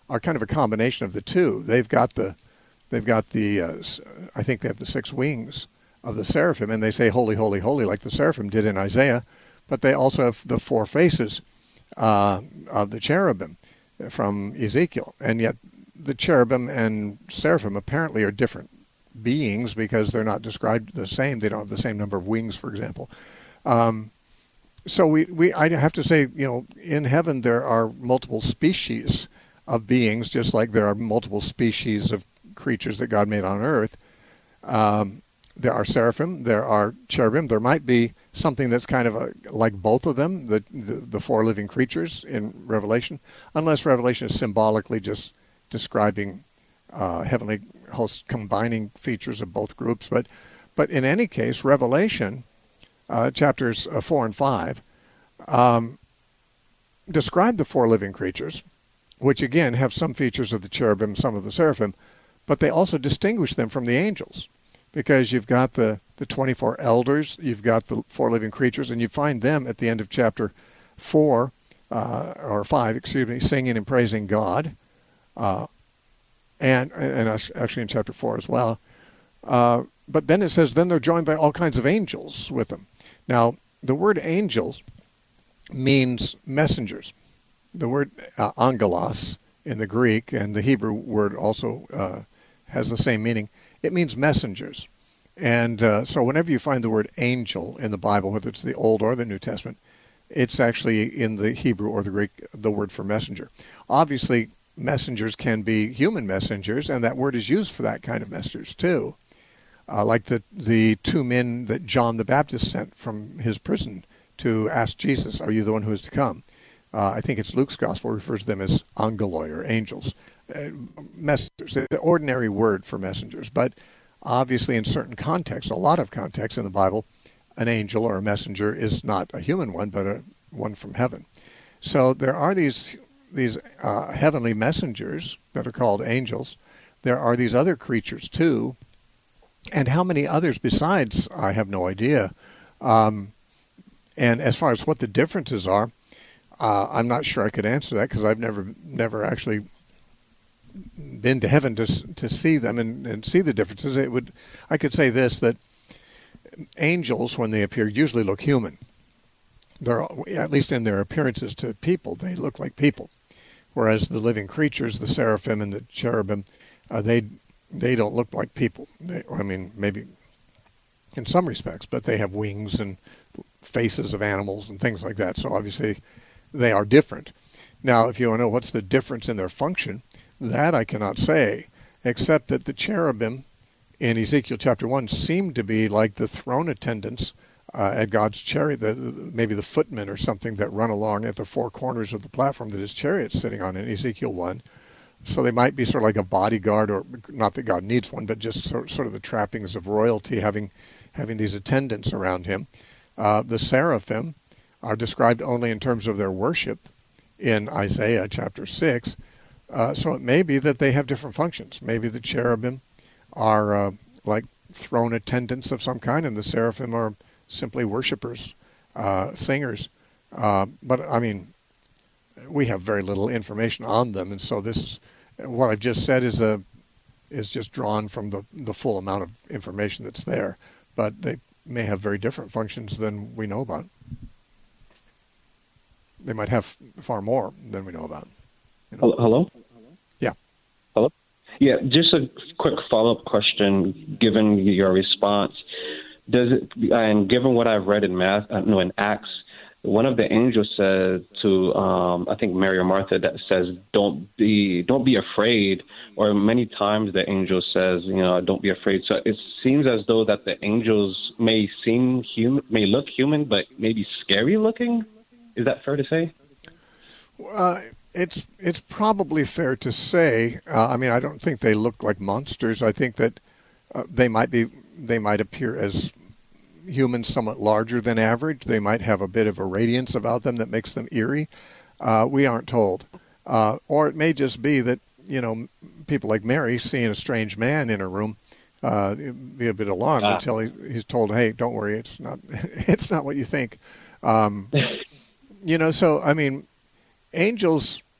are kind of a combination of the two. They've got the, they've got the, uh, I think they have the six wings of the seraphim, and they say holy, holy, holy, like the seraphim did in Isaiah, but they also have the four faces uh, of the cherubim from Ezekiel, and yet the cherubim and seraphim apparently are different beings because they're not described the same. They don't have the same number of wings, for example. Um, so we, we, I have to say, you know, in heaven there are multiple species of beings, just like there are multiple species of creatures that God made on earth. Um, there are seraphim, there are cherubim. There might be something that's kind of a, like both of them, the, the the four living creatures in Revelation, unless Revelation is symbolically just describing uh, heavenly hosts, combining features of both groups. But but in any case, Revelation uh, chapters uh, four and five um, describe the four living creatures, which again have some features of the cherubim, some of the seraphim, but they also distinguish them from the angels, because you've got the, the twenty-four elders, you've got the four living creatures, and you find them at the end of chapter four, uh, or five, excuse me, singing and praising God, uh, and, and actually in chapter four as well. Uh, but then it says, then they're joined by all kinds of angels with them. Now, the word angels means messengers. The word uh, angelos in the Greek, and the Hebrew word also uh, has the same meaning. It means messengers. And uh, so whenever you find the word angel in the Bible, whether it's the Old or the New Testament, it's actually in the Hebrew or the Greek, the word for messenger. Obviously, messengers can be human messengers, and that word is used for that kind of messengers too. Uh, like the, the two men that John the Baptist sent from his prison to ask Jesus, are you the one who is to come? Uh, I think it's Luke's gospel refers to them as angeloi, or angels. Uh, messengers, the ordinary word for messengers, but obviously in certain contexts, a lot of contexts in the Bible, an angel or a messenger is not a human one, but a one from heaven. So there are these these uh, heavenly messengers that are called angels. There are these other creatures too, and how many others besides, I have no idea. Um, and as far as what the differences are, uh, I'm not sure I could answer that, because I've never never actually been to heaven to to see them and, and see the differences. It would, I could say this, that angels, when they appear, usually look human. They're, at least in their appearances to people, they look like people. Whereas the living creatures, the seraphim and the cherubim, uh, they they don't look like people. They, I mean, maybe in some respects, but they have wings and faces of animals and things like that. So obviously they are different. Now, if you want to know what's the difference in their function, that I cannot say, except that the cherubim in Ezekiel chapter one seem to be like the throne attendants uh, at God's chariot, the, maybe the footmen or something that run along at the four corners of the platform that his chariot's sitting on in Ezekiel one. So they might be sort of like a bodyguard, or not that God needs one, but just sort, sort of the trappings of royalty, having having these attendants around him. Uh, the seraphim are described only in terms of their worship in Isaiah chapter six. Uh, so it may be that they have different functions. Maybe the cherubim are uh, like throne attendants of some kind, and the seraphim are simply worshipers, uh, singers. Uh, but, I mean, we have very little information on them, and so this is, what I've just said is a is just drawn from the, the full amount of information that's there. But they may have very different functions than we know about. They might have far more than we know about. You know? Hello? Yeah. Hello? Yeah, just a quick follow-up question, given your response. Does it, and given what I've read in Math, uh, no, in Acts, one of the angels said to, um, I think Mary or Martha, that says, "Don't be, don't be afraid." Or many times the angel says, "You know, don't be afraid." So it seems as though that the angels may seem human, may look human, but maybe scary looking. Is that fair to say? Uh, it's it's probably fair to say. Uh, I mean, I don't think they look like monsters. I think that uh, they might be. They might appear as humans, somewhat larger than average. They might have a bit of a radiance about them that makes them eerie. Uh, we aren't told. Uh, or it may just be that, you know, people like Mary seeing a strange man in a room, uh, be a bit alarmed ah. until he, he's told, "Hey, don't worry, it's not, it's not what you think." Um, you know, so I mean, angels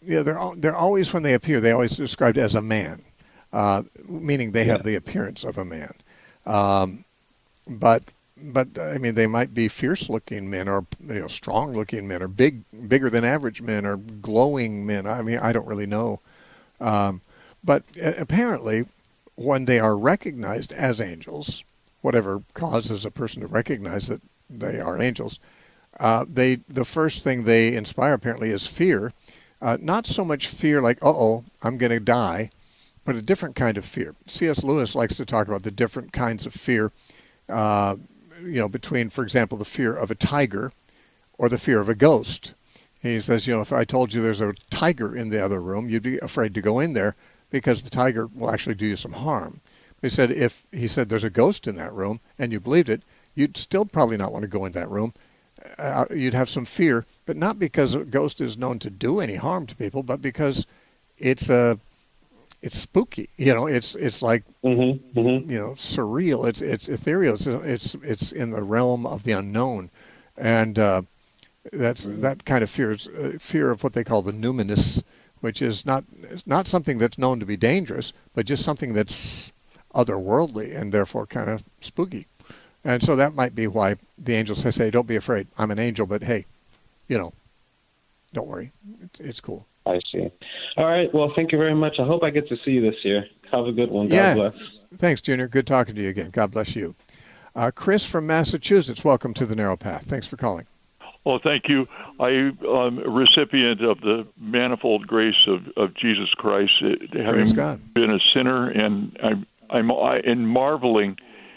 you know, they're al- they're always, when they appear, they always described as a man, uh, meaning they Yeah. have the appearance of a man. Um, but but I mean, they might be fierce-looking men, or you know, strong-looking men, or big bigger than average men, or glowing men. I mean, I don't really know. Um, but uh, apparently, when they are recognized as angels, whatever causes a person to recognize that they are angels, uh, they the first thing they inspire apparently is fear. Uh, not so much fear like, uh-oh, I'm going to die, but a different kind of fear. C S Lewis likes to talk about the different kinds of fear, uh, you know, between, for example, the fear of a tiger or the fear of a ghost. He says, you know, if I told you there's a tiger in the other room, you'd be afraid to go in there because the tiger will actually do you some harm. He said, if he said there's a ghost in that room and you believed it, you'd still probably not want to go in that room. Uh, you'd have some fear, but not because a ghost is known to do any harm to people, but because it's a, it's spooky. You know, it's it's like Mm-hmm. Mm-hmm. you know, surreal. It's it's ethereal. It's it's it's in the realm of the unknown, and uh, that's that kind of fear is uh, fear of what they call the numinous, which is not it's not something that's known to be dangerous, but just something that's otherworldly and therefore kind of spooky. And so that might be why the angels say, "Don't be afraid. I'm an angel, but hey, you know, don't worry. It's, it's cool." I see. All right. Well, thank you very much. I hope I get to see you this year. Have a good one. God Yeah. bless. Thanks, Junior. Good talking to you again. God bless you. Uh, Chris from Massachusetts, welcome to the Narrow Path. Thanks for calling. Oh, thank you. I am a recipient of the manifold grace of, of Jesus Christ, uh, having Praise God. been a sinner, and I'm I'm I, in marveling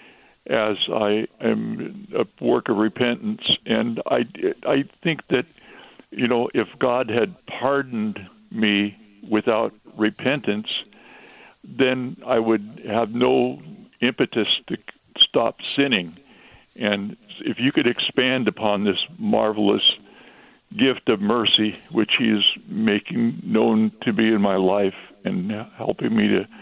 as I am a work of repentance, and I I think that, you know, if God had pardoned me without repentance, then I would have no impetus to stop sinning. And if you could expand upon this marvelous gift of mercy, which he is making known to me in my life and helping me to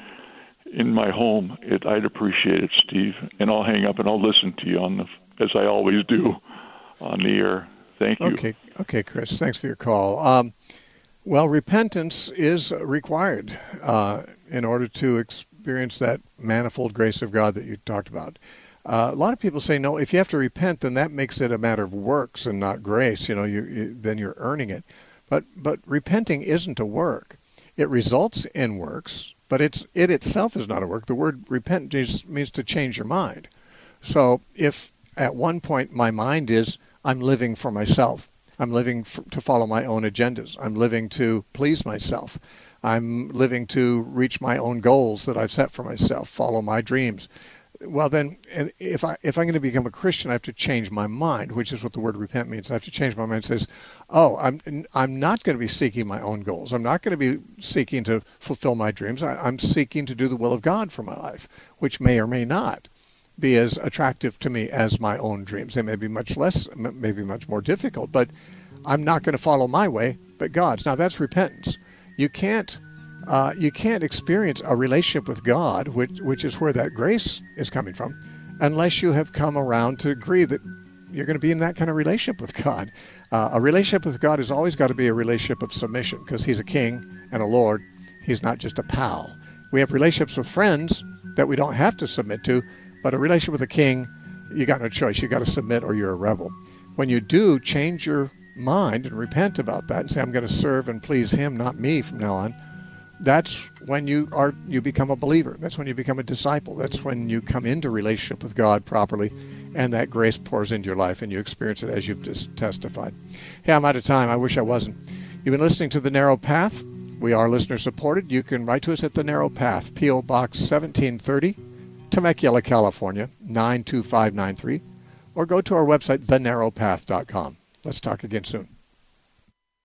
in my home, it, I'd appreciate it, Steve. And I'll hang up and I'll listen to you on the, as I always do, on the air. Thank you. Okay, okay, Chris. Thanks for your call. Um, well, repentance is required uh, in order to experience that manifold grace of God that you talked about. Uh, a lot of people say, no, if you have to repent, then that makes it a matter of works and not grace. You know, you, you then you're earning it. But but repenting isn't a work. It results in works, but it's it itself is not a work. The word repent just means to change your mind. So if at one point my mind is, I'm living for myself, I'm living for, to follow my own agendas, I'm living to please myself, I'm living to reach my own goals that I've set for myself, follow my dreams. Well, then, if I if I'm going to become a Christian, I have to change my mind, which is what the word repent means. I have to change my mind. It says, "Oh, I'm I'm not going to be seeking my own goals. I'm not going to be seeking to fulfill my dreams. I, I'm seeking to do the will of God for my life, which may or may not be as attractive to me as my own dreams. They may be much less, maybe much more difficult, but I'm not going to follow my way, but God's." Now, that's repentance. You can't. Uh, you can't experience a relationship with God, which which is where that grace is coming from, unless you have come around to agree that you're going to be in that kind of relationship with God. Uh, a relationship with God has always got to be a relationship of submission, because he's a king and a Lord. He's not just a pal. We have relationships with friends that we don't have to submit to, but a relationship with a king, you got no choice. You got to submit or you're a rebel. When you do change your mind and repent about that and say, I'm going to serve and please him, not me from now on, that's when you are you become a believer. That's when you become a disciple. That's when you come into relationship with God properly, and that grace pours into your life and you experience it as you've just testified. Hey, I'm out of time. I wish I wasn't. You've been listening to The Narrow Path. We are listener supported. You can write to us at The Narrow Path, P O Box seventeen thirty, Temecula, California, nine two five nine three, or go to our website, the narrow path dot com. Let's talk again soon.